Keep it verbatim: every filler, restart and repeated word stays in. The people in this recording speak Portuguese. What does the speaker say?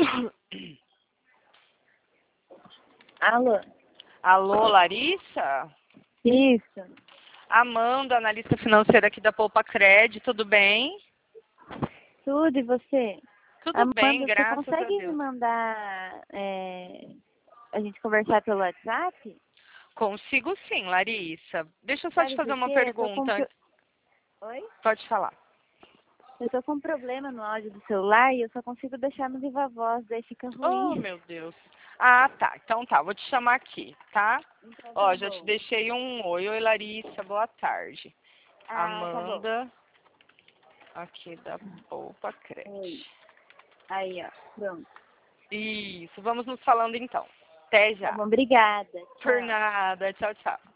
Alô? Alô, Larissa? Isso. Amanda, analista financeira aqui da Poupa Cred, tudo bem? Tudo, e você? Tudo Amanda, bem, você graças a consegue me Deus. mandar é, a gente conversar pelo WhatsApp? Consigo sim, Larissa. Deixa eu só te Sabe fazer por uma quê? Eu tô com... pergunta. pro- Oi? Pode falar. Eu tô com um problema no áudio do celular e eu só consigo deixar no viva voz, daí fica Oh, ruim. meu Deus. Ah, tá. Então tá, vou te chamar aqui, tá? Então Ó, tá já te bom. deixei um oi. Oi, Larissa, boa tarde. Ah, tá bom. Amanda, aqui da Poupa Cred. Oi. Aí, ó. Pronto. Isso, vamos nos falando então. Até Tá já. bom, obrigada. Por Tchau. nada. Tchau, tchau.